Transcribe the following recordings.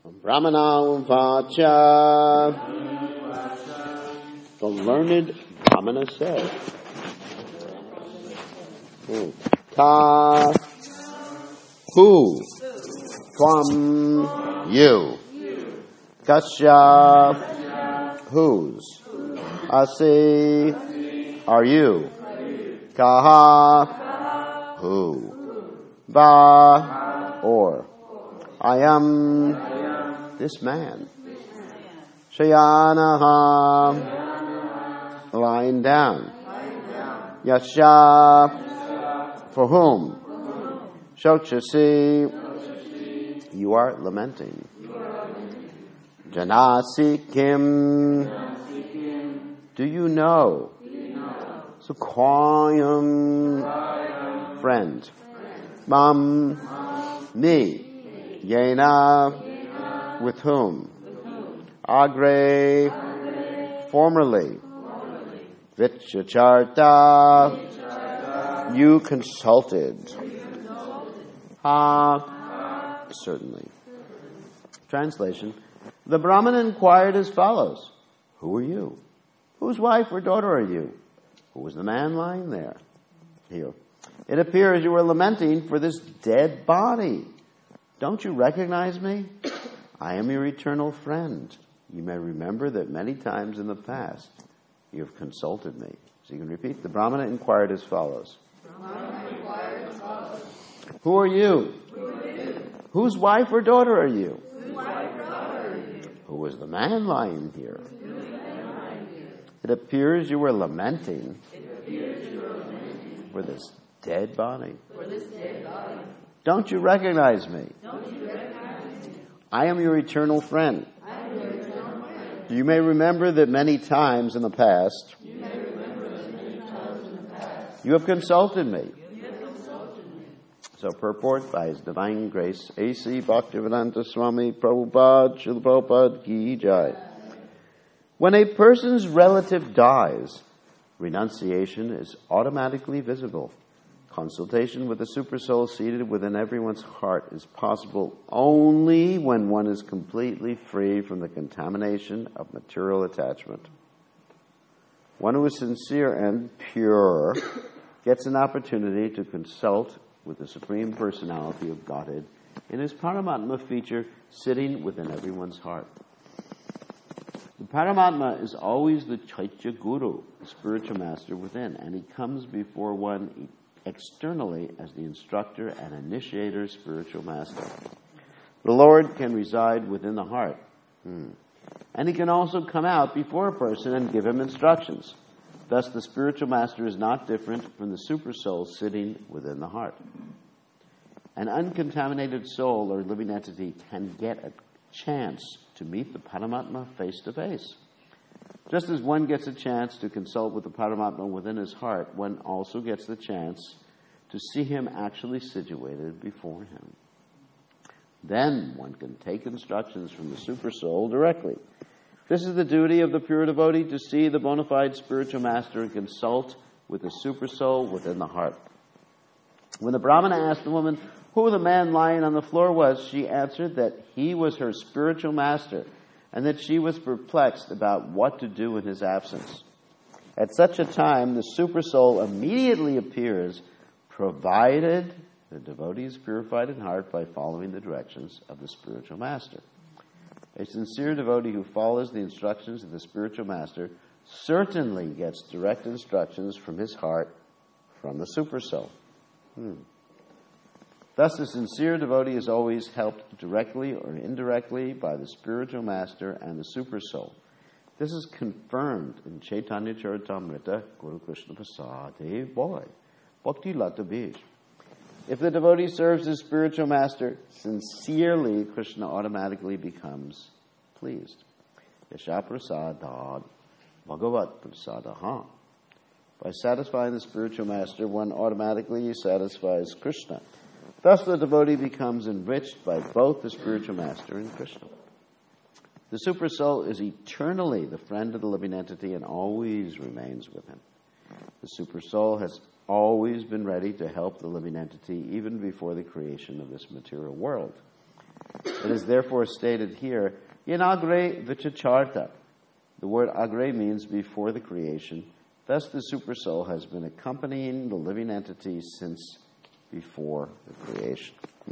Brahmana Vacha. The learned Brahmana said, Ka, who, from, you, Kasya, whose, Asi, are you, Kaha, who, Va, or, I am this man, Shayanaha, lying down, Yasha, for whom, Shokshasi, you are lamenting, Janasi Kim, do you know, Sukhayam, friend, Mam, me, Yena, with whom, Agre, formerly, Vichacharta, you consulted. Ha, certainly. Translation. The Brahman inquired as follows. Who are you? Whose wife or daughter are you? Who was the man lying there? Here. It appears you were lamenting for this dead body. Don't you recognize me? I am your eternal friend. You may remember that many times in the past you have consulted me. So you can repeat. The Brahmana inquired as follows. Who are you? Whose wife or daughter are you? Who was the man lying here? It appears you were lamenting for this dead body. Don't you recognize me? I am your eternal friend. You may remember that many times in the past you have consulted me. So purport by His Divine Grace, A.C. Bhaktivedanta Swami Prabhupada, Srila Prabhupada Ki Jai. When a person's relative dies, renunciation is automatically visible. Consultation with the Supersoul seated within everyone's heart is possible only when one is completely free from the contamination of material attachment. One who is sincere and pure gets an opportunity to consult with the Supreme Personality of Godhead in His Paramatma feature sitting within everyone's heart. The Paramatma is always the Chaitya Guru, the spiritual master within, and he comes before one externally as the instructor and initiator spiritual master. The Lord can reside within the heart. And he can also come out before a person and give him instructions. Thus, the spiritual master is not different from the supersoul sitting within the heart. An uncontaminated soul or living entity can get a chance to meet the Paramatma face to face. Just as one gets a chance to consult with the Paramatma within his heart, one also gets the chance to see him actually situated before him. Then one can take instructions from the Supersoul directly. This is the duty of the pure devotee, to see the bona fide spiritual master and consult with the Supersoul within the heart. When the Brahmana asked the woman who the man lying on the floor was, she answered that he was her spiritual master and that she was perplexed about what to do in his absence. At such a time, the Supersoul immediately appears, provided the devotee is purified in heart by following the directions of the spiritual master. A sincere devotee who follows the instructions of the spiritual master certainly gets direct instructions from his heart from the Supersoul. Thus, the sincere devotee is always helped directly or indirectly by the spiritual master and the Supersoul. This is confirmed in Chaitanya Charitamrita, Guru Krishna Prasade Boy, Bhakti Lata Bij. If the devotee serves his spiritual master sincerely, Krishna automatically becomes pleased. Yasha prasadad bhagavat prasadaha. By satisfying the spiritual master, one automatically satisfies Krishna. Thus the devotee becomes enriched by both the spiritual master and Krishna. The Supersoul is eternally the friend of the living entity and always remains with him. The Supersoul has always been ready to help the living entity even before the creation of this material world. It is therefore stated here, in agre vichacharta. The word agre means before the creation. Thus the Supersoul has been accompanying the living entity since before the creation.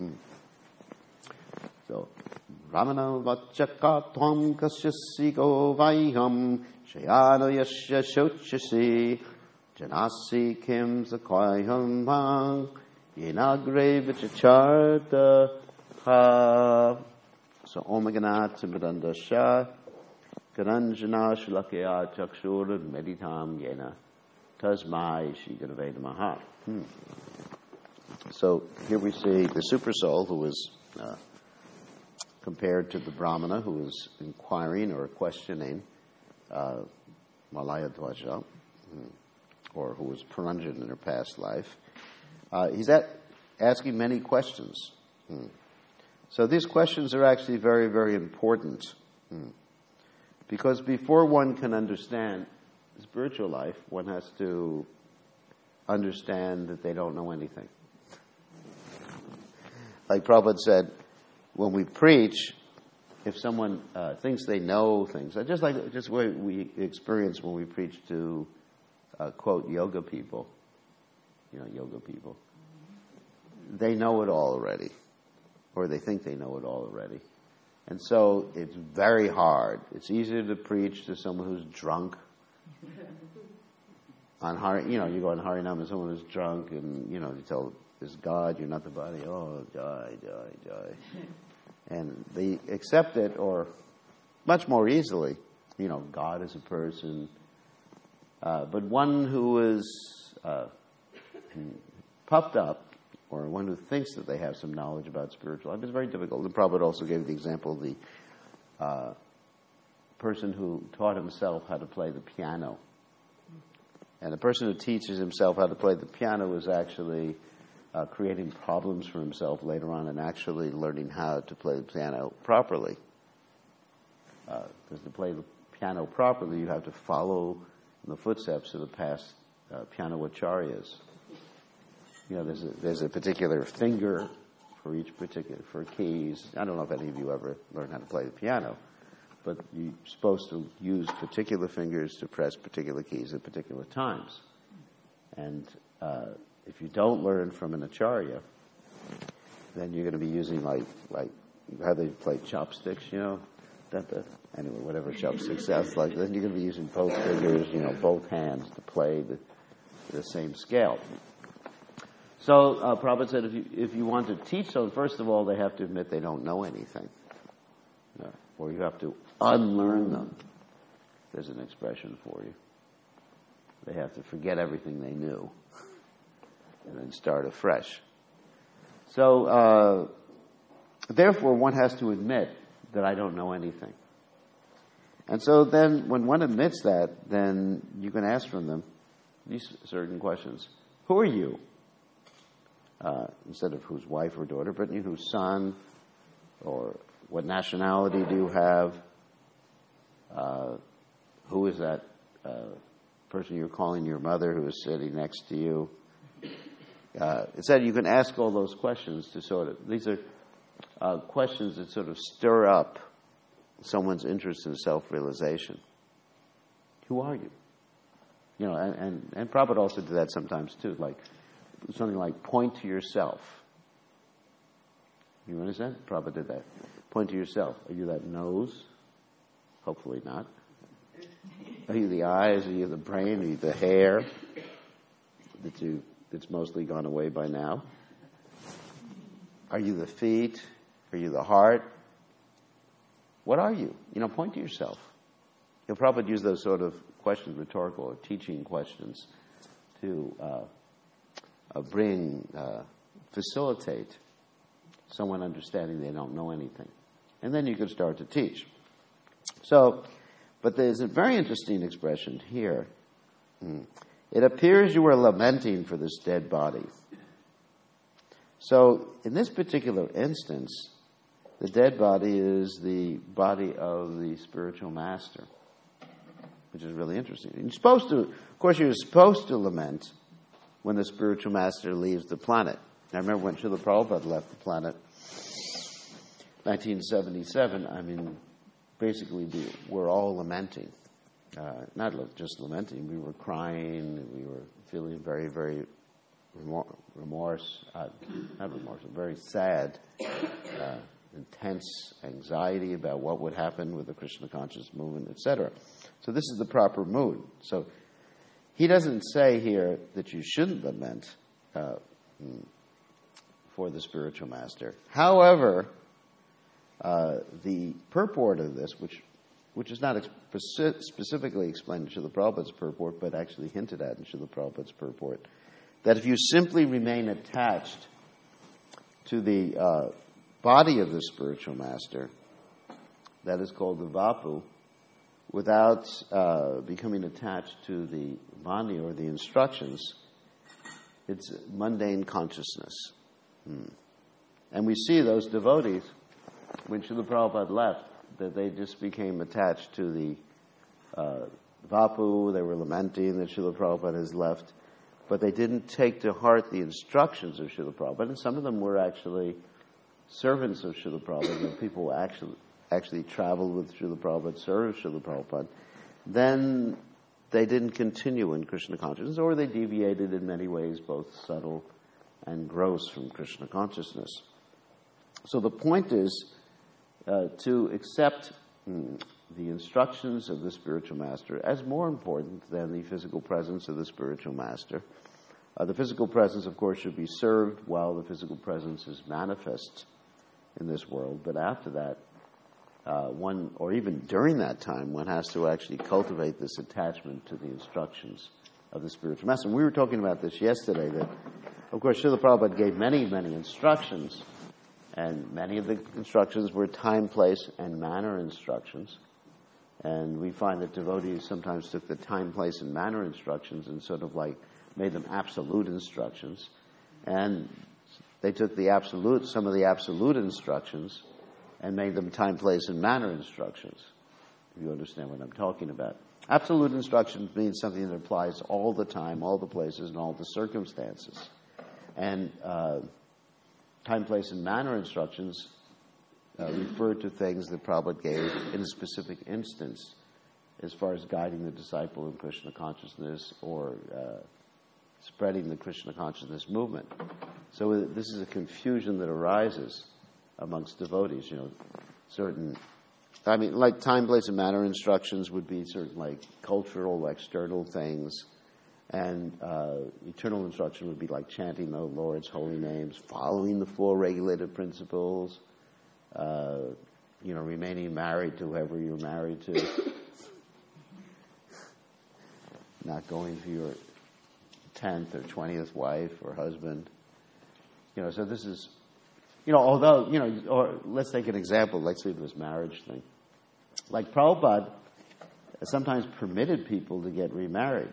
So, Ramana vachaka tvam kasyasiko vaiham shayano yasya shochasi janasi kim sakwaiham vang yenagre vichacharta ha. So, Omagana Timbadanda Shah Karanjana Shlakya Chakshur Meditam Yena Tasmai Shiganaveda Maha. So here we see the Supersoul who is compared to the Brahmana who is inquiring or questioning Malaya Dvaja, or who was Puranjan in her past life. He's asking many questions. So these questions are actually very, very important. Because before one can understand spiritual life, one has to understand that they don't know anything. Like Prabhupada said, when we preach, if someone thinks they know things, just what we experience when we preach to, quote, yoga people, they know it all already, or they think they know it all already. And so it's very hard. It's easier to preach to someone who's drunk. You go on Harinam and someone who's drunk, and you tell this God, you're not the body. Oh, die. And they accept it, or much more easily. God is a person. But one who is puffed up, or one who thinks that they have some knowledge about spiritual life, is very difficult. The Prabhupada also gave the example of the person who taught himself how to play the piano. And the person who teaches himself how to play the piano is actually creating problems for himself later on and actually learning how to play the piano properly. Because to play the piano properly, you have to follow in the footsteps of the past piano acharyas. There's a particular finger for keys. I don't know if any of you ever learned how to play the piano, but you're supposed to use particular fingers to press particular keys at particular times. And if you don't learn from an acharya, then you're going to be using like how they play chopsticks, anyway, whatever chopsticks sounds like. Then you're going to be using both fingers, both hands to play the same scale. So Prabhupada said, if you want to teach someone, first of all, they have to admit they don't know anything, or you have to unlearn them. There's an expression for you. They have to forget everything they knew and then start afresh. So, therefore, one has to admit that I don't know anything. And so then, when one admits that, then you can ask from them these certain questions. Who are you? Instead of whose wife or daughter, but whose son, or what nationality do you have? Who is that person you're calling your mother who is sitting next to you? It said you can ask all those questions to these are questions that sort of stir up someone's interest in self-realization. Who are you? And Prabhupada also did that sometimes too, like something like point to yourself. You understand? Prabhupada did that. Point to yourself. Are you that nose? Hopefully not. Are you the eyes? Are you the brain? Are you the hair that's mostly gone away by now? Are you the feet? Are you the heart? What are you? Point to yourself. Prabhupada used those sort of questions, rhetorical or teaching questions, to facilitate someone understanding they don't know anything. And then you can start to teach. But there's a very interesting expression here. It appears you are lamenting for this dead body. So, in this particular instance, the dead body is the body of the spiritual master, which is really interesting. You're supposed to lament when the spiritual master leaves the planet. I remember when Srila Prabhupada left the planet, 1977, basically we're all lamenting. Not just lamenting, we were crying, we were feeling very, very very sad, intense anxiety about what would happen with the Krishna conscious movement, etc. So this is the proper mood. So he doesn't say here that you shouldn't lament for the spiritual master. However, the purport of this, which is not specifically explained in Srila Prabhupada's purport, but actually hinted at in Srila Prabhupada's purport, that if you simply remain attached to the body of the spiritual master, that is called the vapu, without becoming attached to the vani or the instructions, it's mundane consciousness. And we see those devotees, when Srila Prabhupada left, that they just became attached to the vapu. They were lamenting that Srila Prabhupada has left, but they didn't take to heart the instructions of Srila Prabhupada. And some of them were actually servants of Srila Prabhupada, people who actually traveled with Srila Prabhupada, served Srila Prabhupada. Then they didn't continue in Krishna consciousness, or they deviated in many ways, both subtle and gross, from Krishna consciousness. So the point is to accept the instructions of the spiritual master as more important than the physical presence of the spiritual master. The physical presence, of course, should be served while the physical presence is manifest in this world, but after that, one, or even during that time, one has to actually cultivate this attachment to the instructions of the spiritual master. And we were talking about this yesterday, that, of course, Srila Prabhupada gave many, many instructions, and many of the instructions were time, place, and manner instructions. And we find that devotees sometimes took the time, place, and manner instructions and sort of like made them absolute instructions. And they took some of the absolute instructions and made them time, place, and manner instructions, if you understand what I'm talking about. Absolute instructions means something that applies all the time, all the places, and all the circumstances. And time, place, and manner instructions refer to things that Prabhupada gave in a specific instance as far as guiding the disciple in Krishna consciousness or spreading the Krishna consciousness movement. So this is a confusion that arises amongst devotees, like time, place, and manner instructions would be certain like cultural, external things, and eternal instruction would be like chanting the Lord's holy names, following the four regulated principles, remaining married to whoever you're married to, not going for your 10th or 20th wife or husband. So this is, although, or let's take an example, let's say this marriage thing. Like Prabhupada sometimes permitted people to get remarried.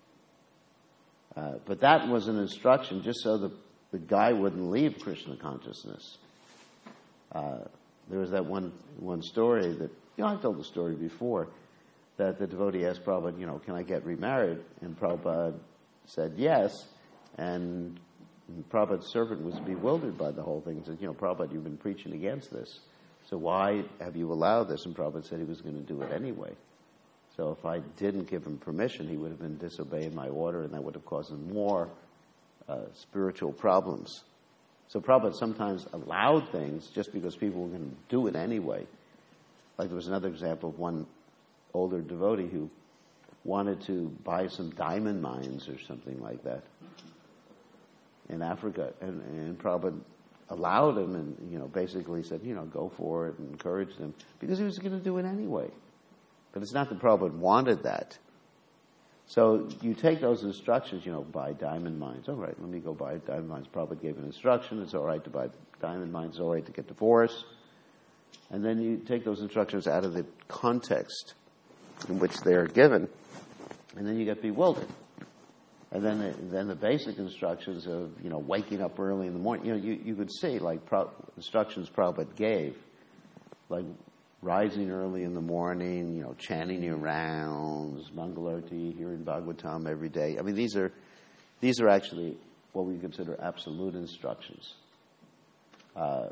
But that was an instruction just so the guy wouldn't leave Krishna consciousness. There was that one story that, I've told the story before, that the devotee asked Prabhupada, can I get remarried? And Prabhupada said yes, and Prabhupada's servant was bewildered by the whole thing. He said, Prabhupada, you've been preaching against this, so why have you allowed this? And Prabhupada said he was going to do it anyway. So if I didn't give him permission, he would have been disobeying my order, and that would have caused him more spiritual problems. So Prabhupada sometimes allowed things just because people were going to do it anyway. Like there was another example of one older devotee who wanted to buy some diamond mines or something like that in Africa, and Prabhupada allowed him and basically said, go for it, and encouraged him because he was going to do it anyway. But it's not that Prabhupada wanted that. So you take those instructions, buy diamond mines. All right, let me go buy diamond mines. Prabhupada gave an instruction. It's all right to buy diamond mines. It's all right to get divorced. And then you take those instructions out of the context in which they are given, and then you get bewildered. And then the basic instructions of, waking up early in the morning, you could see, like, instructions Prabhupada gave, like rising early in the morning, chanting your rounds, Mangalarti, hearing Bhagavatam every day. I mean, these are actually what we consider absolute instructions.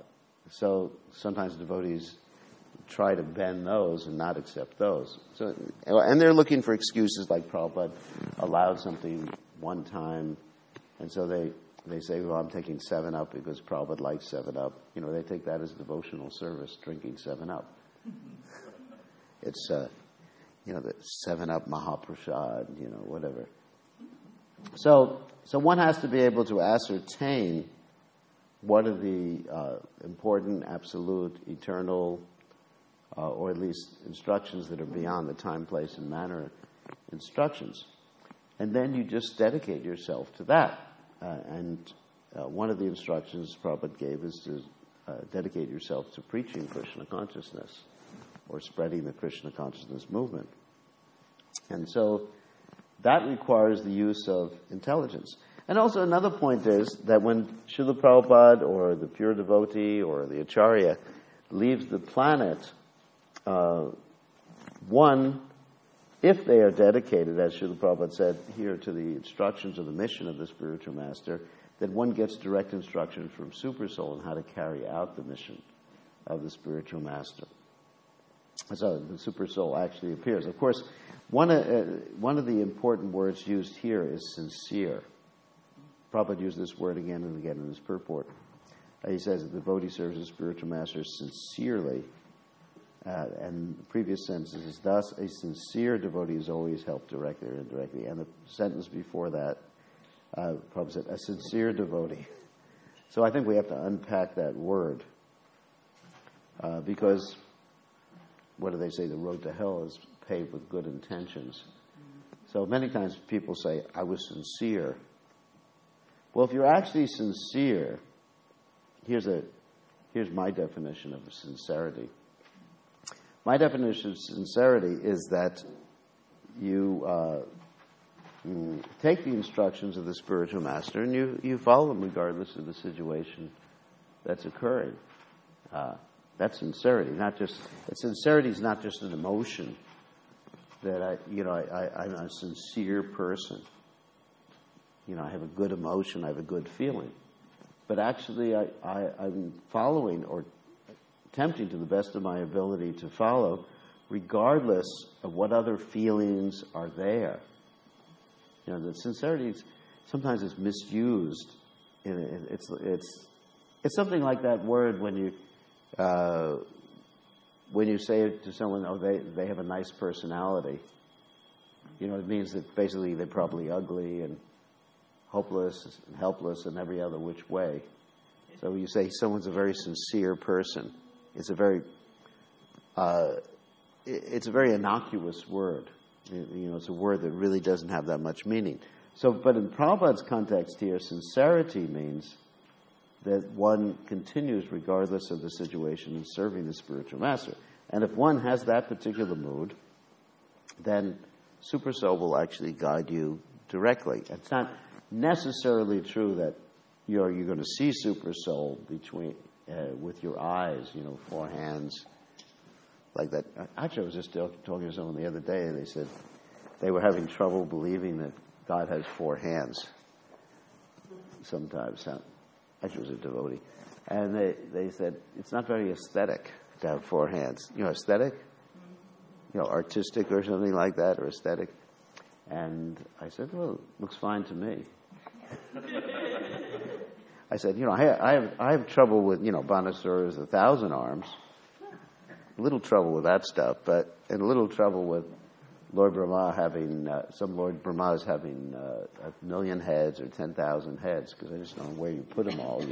So sometimes devotees try to bend those and not accept those. So, and they're looking for excuses like Prabhupada allowed something one time, and so they say, well, I'm taking 7-Up because Prabhupada likes 7-Up. They take that as devotional service, drinking 7-Up. It's, the 7-Up Mahaprasad, whatever. So one has to be able to ascertain what are the important, absolute, eternal, or at least instructions that are beyond the time, place, and manner instructions. And then you just dedicate yourself to that. One of the instructions Prabhupada gave is to dedicate yourself to preaching Krishna consciousness or spreading the Krishna consciousness movement. And so that requires the use of intelligence. And also another point is that when Srila Prabhupada or the pure devotee or the Acharya leaves the planet, if they are dedicated, as Srila Prabhupada said here, to the instructions of the mission of the spiritual master, then one gets direct instruction from Super Soul on how to carry out the mission of the spiritual master. So the Super Soul actually appears. Of course, one of the important words used here is sincere. Prabhupada used this word again and again in his purport. He says that the devotee serves the spiritual master sincerely. And the previous sentence is, thus a sincere devotee is always helped directly or indirectly. And the sentence before that, Prabhupada said, a sincere devotee. So I think we have to unpack that word. Because, what do they say? The road to hell is paved with good intentions. So many times people say, I was sincere. Well, if you're actually sincere, here's my definition of sincerity. My definition of sincerity is that you take the instructions of the spiritual master and you follow them regardless of the situation that's occurring. That's sincerity. Sincerity is not just an emotion that I'm a sincere person. I have a good emotion, I have a good feeling. But actually I'm following or attempting to the best of my ability to follow, regardless of what other feelings are there. The sincerity sometimes is misused. It's something like that word when you say it to someone, oh, they have a nice personality. It means that basically they're probably ugly and hopeless and helpless in every other which way. So you say someone's a very sincere person. It's a very innocuous word. It's a word that really doesn't have that much meaning. But in Prabhupada's context here, sincerity means that one continues regardless of the situation in serving the spiritual master. And if one has that particular mood, then Super Soul will actually guide you directly. It's not necessarily true that you're going to see Super Soul with your eyes, 4 hands, like that. Actually, I was just talking to someone the other day, and they said they were having trouble believing that God has 4 hands sometimes. Actually, it was a devotee. And they said, it's not very aesthetic to have 4 hands. Aesthetic? Artistic or something like that, or aesthetic. And I said, well, it looks fine to me. I said, I have trouble with, Banasura's 1,000 arms. A little trouble with that stuff, and a little trouble with Lord Brahma having, some Lord Brahmas having 1,000,000 heads or 10,000 heads, because I just don't know where you put them all,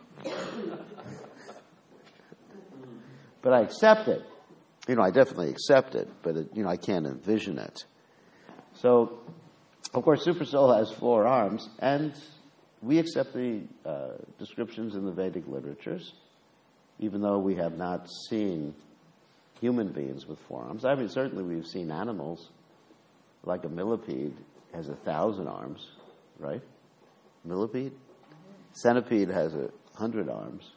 But I accept it. I definitely accept it, but, I can't envision it. So, of course, Super Soul has 4 arms, and we accept the descriptions in the Vedic literatures, even though we have not seen human beings with 4 arms. I mean, certainly we've seen animals, like a millipede has 1,000 arms, right? Millipede? Centipede has 100 arms.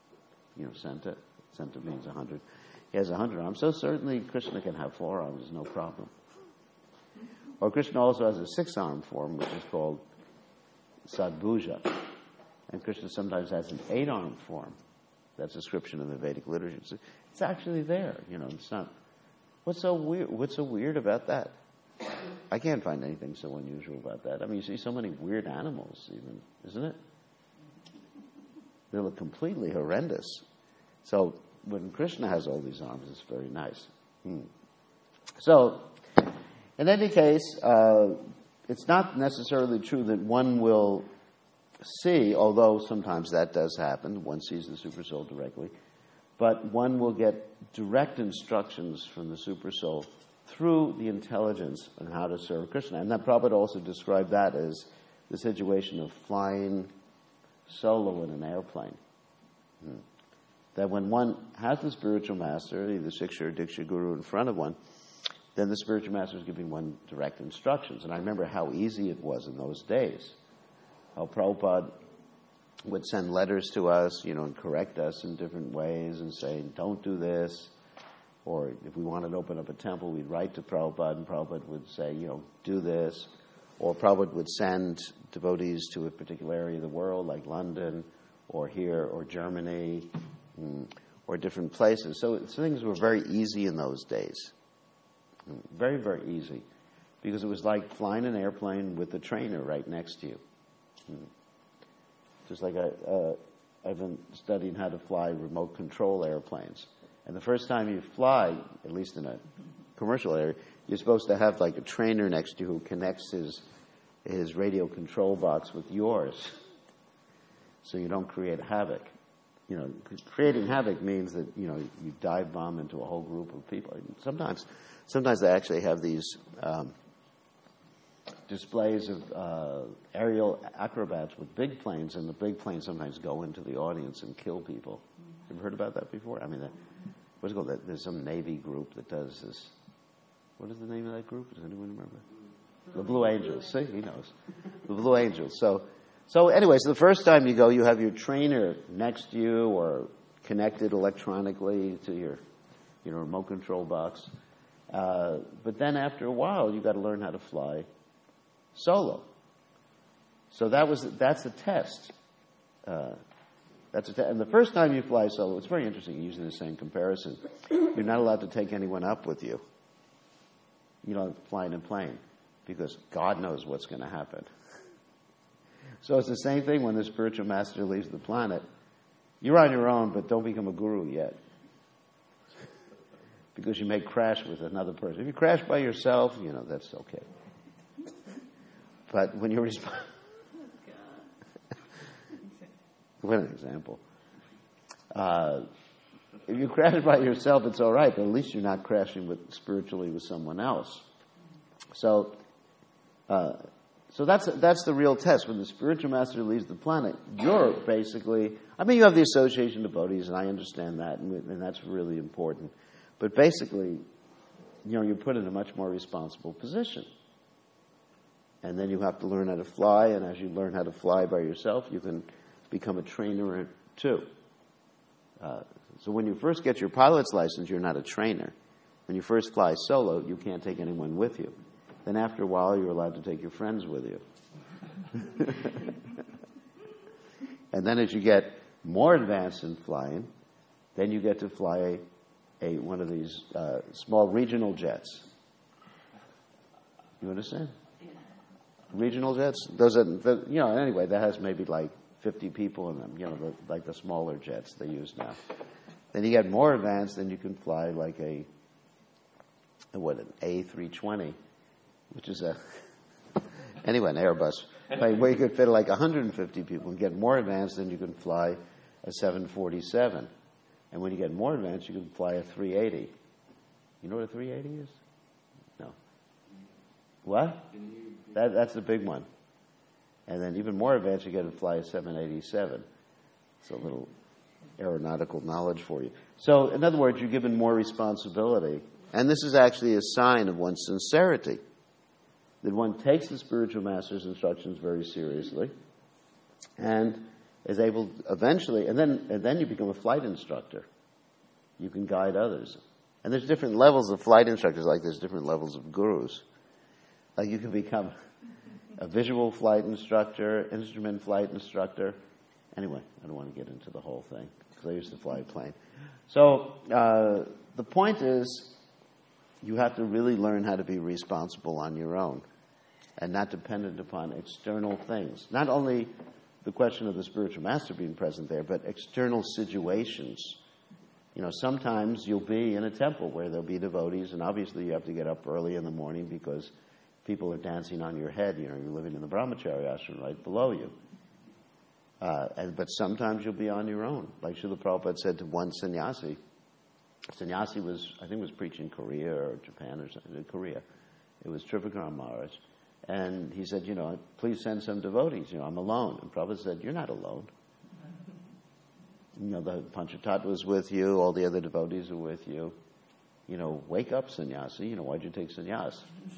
Centa means 100. He has 100 arms. So certainly Krishna can have 4 arms, no problem. Or Krishna also has a 6-armed form, which is called Sadbhuja. And Krishna sometimes has an 8-armed form. that description in the Vedic literature. It's actually there. It's not. What's so weird about that? I can't find anything so unusual about that. I mean, you see so many weird animals, even, isn't it? They look completely horrendous. So when Krishna has all these arms, it's very nice. So, in any case, it's not necessarily true that one will see, although sometimes that does happen, one sees the Supersoul directly, but one will get direct instructions from the Supersoul through the intelligence on how to serve Krishna. And that Prabhupada also described that as the situation of flying solo in an airplane. That when one has the spiritual master, either Siksha or Diksha Guru in front of one, then the spiritual master is giving one direct instructions. And I remember how easy it was in those days. How Prabhupada would send letters to us, and correct us in different ways and say, don't do this. Or if we wanted to open up a temple, we'd write to Prabhupada, and Prabhupada would say, do this. Or Prabhupada would send devotees to a particular area of the world, like London, or here, or Germany, or different places. So things were very easy in those days. Very, very easy. Because it was like flying an airplane with a trainer right next to you. Just like I've been studying how to fly remote control airplanes. And the first time you fly, at least in a commercial area, you're supposed to have like a trainer next to you who connects his radio control box with yours, so you don't create havoc. Creating havoc means that you dive bomb into a whole group of people. Sometimes they actually have these displays of aerial acrobats with big planes, and the big planes sometimes go into the audience and kill people. You ever heard about that before? I mean, what's it called? There's some Navy group that does this. What is the name of that group? Does anyone remember? The Blue Angels. See, he knows. The Blue Angels. So anyway, the first time you go, you have your trainer next to you or connected electronically to your remote control box. But then after a while, you got to learn how to fly solo. So that's a test. And the first time you fly solo, it's very interesting, using the same comparison. You're not allowed to take anyone up with you. You don't fly in a plane, because God knows what's going to happen. So it's the same thing when the spiritual master leaves the planet. You're on your own, but don't become a guru yet, because you may crash with another person. If you crash by yourself, that's okay. But when you're responsible... What an example. If you crash by yourself, it's all right, but at least you're not crashing spiritually with someone else. So that's the real test. When the spiritual master leaves the planet, you're basically... you have the association of devotees, and I understand that, and that's really important. But basically, you're put in a much more responsible position. And then you have to learn how to fly, and as you learn how to fly by yourself, you can become a trainer too. So when you first get your pilot's license, you're not a trainer. When you first fly solo, you can't take anyone with you. Then after a while, you're allowed to take your friends with you. And then as you get more advanced in flying, then you get to fly one of these small regional jets. You understand? Regional jets? Anyway, that has maybe like 50 people in them, like the smaller jets they use now. Then you get more advanced, then you can fly like an A320, which is an Airbus, where you could fit like 150 people. And get more advanced, then you can fly a 747. And when you get more advanced, you can fly a 380. You know what a 380 is? No. What? That's the big one. And then even more advanced, you get to fly a 787. It's a little aeronautical knowledge for you. So, in other words, you're given more responsibility. And this is actually a sign of one's sincerity, that one takes the spiritual master's instructions very seriously and is able eventually, and then you become a flight instructor. You can guide others. And there's different levels of flight instructors, like there's different levels of gurus. Like you can become a visual flight instructor, instrument flight instructor, Anyway, I don't want to get into the whole thing because I used to fly a plane. So the point is, you have to really learn how to be responsible on your own and not dependent upon external things. Not only the question of the spiritual master being present there, but external situations. You know, sometimes you'll be in a temple where there'll be devotees, and obviously you have to get up early in the morning because people are dancing on your head. You know, you're living in the brahmachari ashram right below you. But sometimes you'll be on your own. Like Srila Prabhupada said to one sannyasi. Sannyasi was preaching in Korea or Japan or something. Korea. It was Trivikram Maharaj. And he said, please send some devotees. I'm alone. And Prabhupada said, you're not alone. The Panchatattva was with you. All the other devotees are with you. Wake up, sannyasi. Why'd you take sannyas?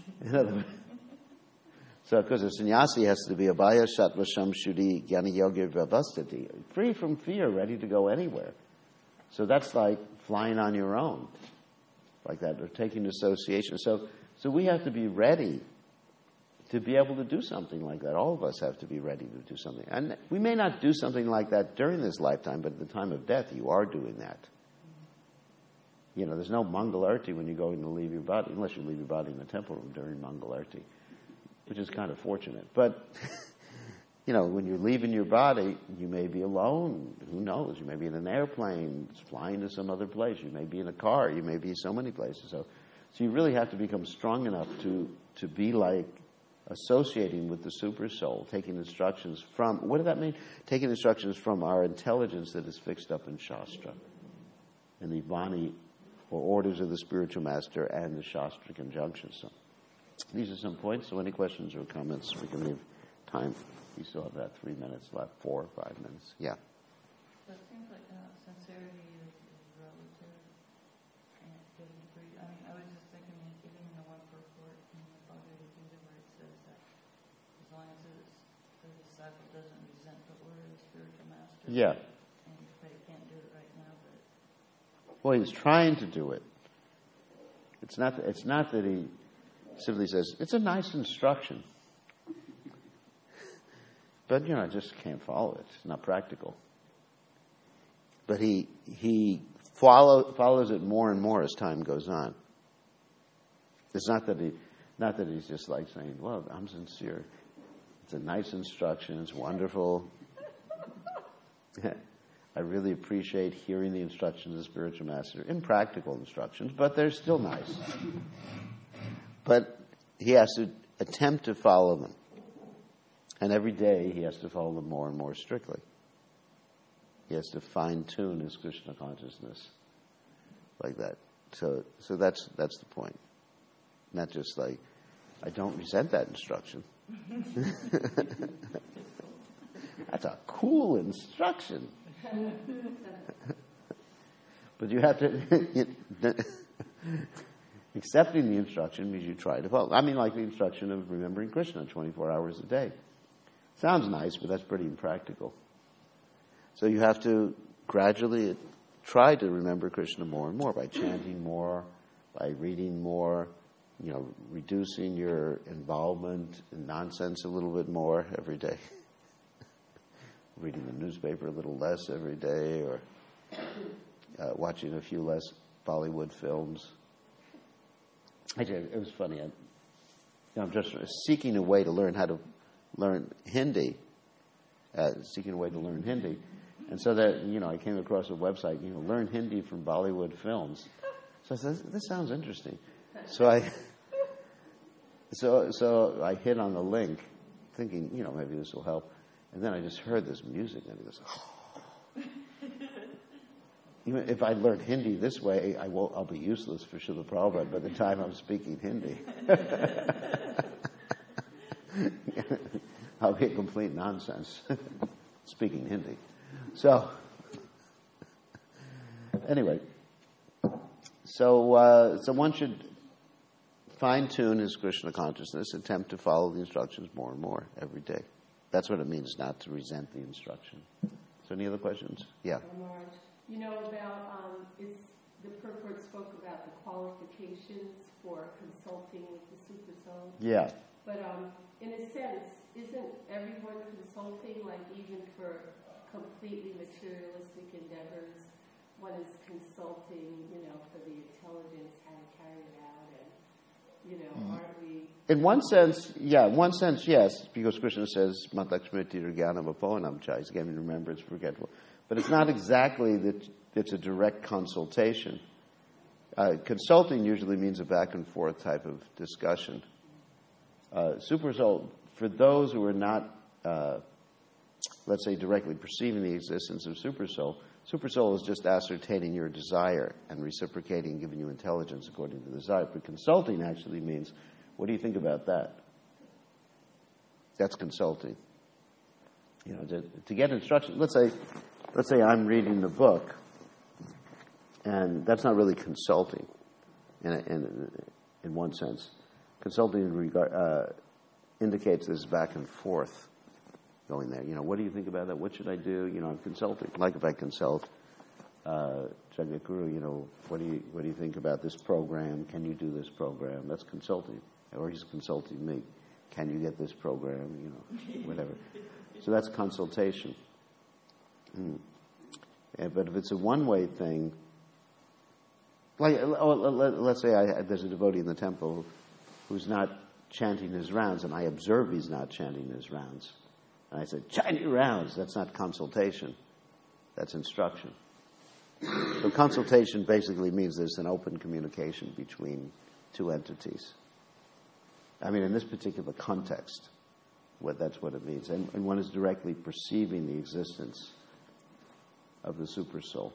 So, because a sannyasi has to be abhaya sattva samshuddhi jnana yoga vyavastati, free from fear, ready to go anywhere. So that's like flying on your own, like that, or taking association. So we have to be ready to be able to do something like that. All of us have to be ready to do something. And we may not do something like that during this lifetime, but at the time of death, you are doing that. There's no Mangalarti when you're going to leave your body, unless you leave your body in the temple room during Mangalarti, which is kind of fortunate. But, when you're leaving your body, you may be alone. Who knows? You may be in an airplane, flying to some other place. You may be in a car. You may be so many places. So you really have to become strong enough to be like associating with the super soul, taking instructions from, what does that mean? Taking instructions from our intelligence that is fixed up in Shastra, and the Vani, or orders of the spiritual master, and the Shastric injunctions. So these are some points. So any questions or comments, we can leave time. We still have about 3 minutes left, 4 or 5 minutes. Yeah. So it seems like sincerity is relative. And I was just thinking, even in the one purport in the Bhagavad Gita where it says that as long as the disciple doesn't resent the order of the spiritual master, yeah, and he can't do it right now, but well, he's trying to do it. It's not that he simply says it's a nice instruction, but I just can't follow it. It's not practical. But he follows it more and more as time goes on. It's not that he's just like saying, well, I'm sincere. It's a nice instruction. It's wonderful. I really appreciate hearing the instructions of the spiritual master, impractical instructions, but they're still nice. But he has to attempt to follow them. And every day he has to follow them more and more strictly. He has to fine-tune his Krishna consciousness like that. So that's the point. Not just like, I don't resent that instruction. That's a cool instruction. But you have to... Accepting the instruction means you try to follow. I mean, like the instruction of remembering Krishna 24 hours a day. Sounds nice, but that's pretty impractical. So you have to gradually try to remember Krishna more and more by chanting more, by reading more, reducing your involvement in nonsense a little bit more every day. Reading the newspaper a little less every day, or watching a few less Bollywood films. It was funny. I'm just seeking a way to learn how to learn Hindi. And so that, I came across a website, learn Hindi from Bollywood films. So I said, this sounds interesting. So I hit on the link, thinking, maybe this will help. And then I just heard this music, and it goes, oh. Even if I learn Hindi this way, I'll be useless for Srila Prabhupada by the time I'm speaking Hindi. I'll be a complete nonsense speaking Hindi. So, anyway, so one should fine-tune his Krishna consciousness, attempt to follow the instructions more and more every day. That's what it means, not to resent the instruction. So any other questions? Yeah. The purport spoke about the qualifications for consulting with the Super Soul. Yeah. But in a sense, isn't everyone consulting, like even for completely materialistic endeavors. One is consulting, for the intelligence, how to carry it out, and, aren't we... In one sense, yes, because Krishna says, Matakshmriti Rgyanam Apohanam Cha, he's giving remembrance, forgetful. But it's not exactly that it's a direct consultation. Consulting usually means a back and forth type of discussion. Super soul, for those who are not, let's say, directly perceiving the existence of super soul is just ascertaining your desire and reciprocating, giving you intelligence according to the desire. But consulting actually means, what do you think about that? That's consulting. To get instruction. Let's say I'm reading the book, and that's not really consulting, in one sense. Consulting indicates this back and forth going there. What do you think about that? What should I do? I'm consulting. Like if I consult Jagadguru, what do you think about this program? Can you do this program? That's consulting. Or he's consulting me. Can you get this program? Whatever. So that's consultation. But if it's a one-way thing, let's say there's a devotee in the temple who's not chanting his rounds, and I observe he's not chanting his rounds. And I said, chant your rounds. That's not consultation. That's instruction. So consultation basically means there's an open communication between two entities. I mean, in this particular context, that's what it means. And one is directly perceiving the existence of the super soul.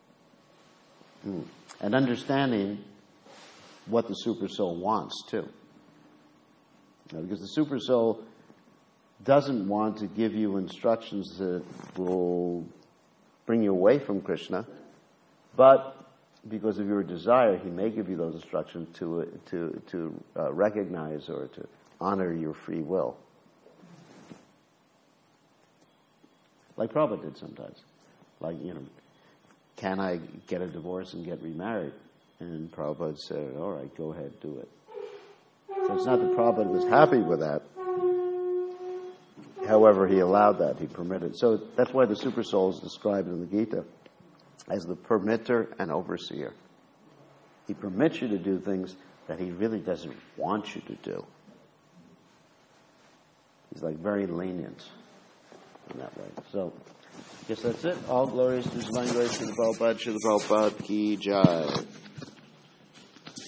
And understanding what the super soul wants, too. Because the super soul doesn't want to give you instructions that will bring you away from Krishna, but because of your desire, he may give you those instructions to recognize or to honor your free will. Like Prabhupada did sometimes. Like, can I get a divorce and get remarried? And Prabhupada said, all right, go ahead, do it. So it's not that Prabhupada was happy with that. However, he allowed that, he permitted. So that's why the super soul is described in the Gita as the permitter and overseer. He permits you to do things that he really doesn't want you to do. He's like very lenient in that way. So, I guess that's it. All glories to Divine Grace, to the Prabhupada, Ki Jai.